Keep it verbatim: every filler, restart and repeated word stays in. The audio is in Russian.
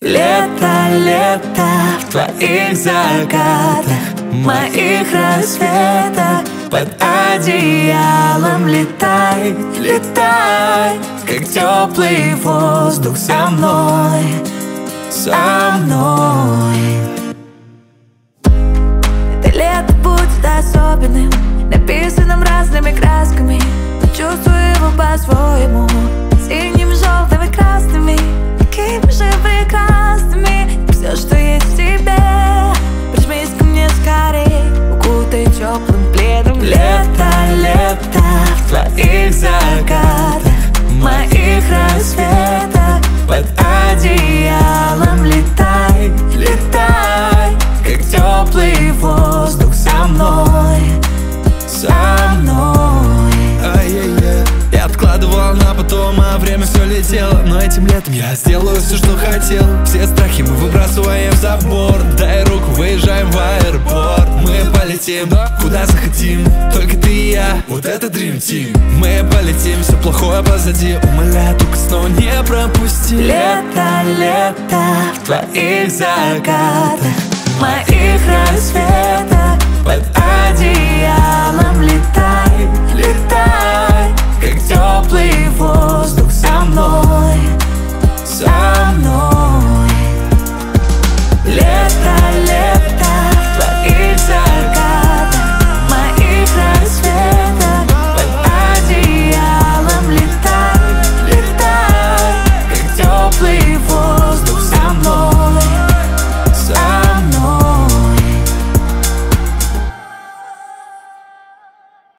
Лето, лето в твоих закатах, моих рассветах. Под одеялом летай, летай, как теплый воздух со мной, со мной. Это лето будет особенным, написанным разными красками. Почувствую его по-своему, синим, желтым и красными, такими же прекрасными. Все, что есть в тебе, прижмись ко мне скорей, укутай теплым пледом. Лето, лето в твоих закатах, моих рассветах. Под одеялом летай, летай, как теплый воздух со мной, со мной. Ай-яй-яй. Я откладывал на потом, а время все летело. Но этим летом я сделаю все, что хотел. Все страхи мы выбрасываем за борт. Дай руку, выезжаем в аэропорт. Мы полетим, куда захотим, только ты и я, вот это Dream Team. Мы полетим, все плохое позади, умоляю, только снова не пропусти. Лето, лето в твоих закатах, моих рассветах. Под одеялом летай.